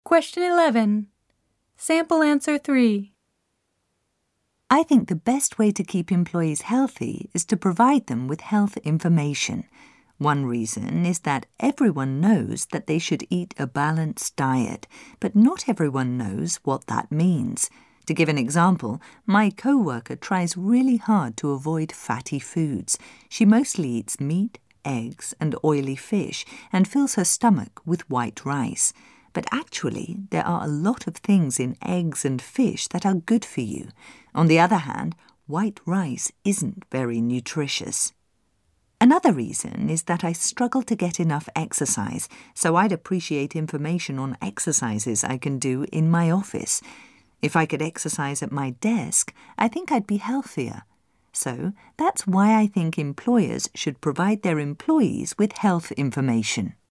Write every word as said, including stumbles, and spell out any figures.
Question eleven. Sample answer three. I think the best way to keep employees healthy is to provide them with health information. One reason is that everyone knows that they should eat a balanced diet, but not everyone knows what that means. To give an example, my co-worker tries really hard to avoid fatty foods. She mostly eats meat, eggs, and oily fish, and fills her stomach with white rice. But actually, there are a lot of things in eggs and fish that are good for you. On the other hand, white rice isn't very nutritious. Another reason is that I struggle to get enough exercise, so I'd appreciate information on exercises I can do in my office. If I could exercise at my desk, I think I'd be healthier. So that's why I think employers should provide their employees with health information.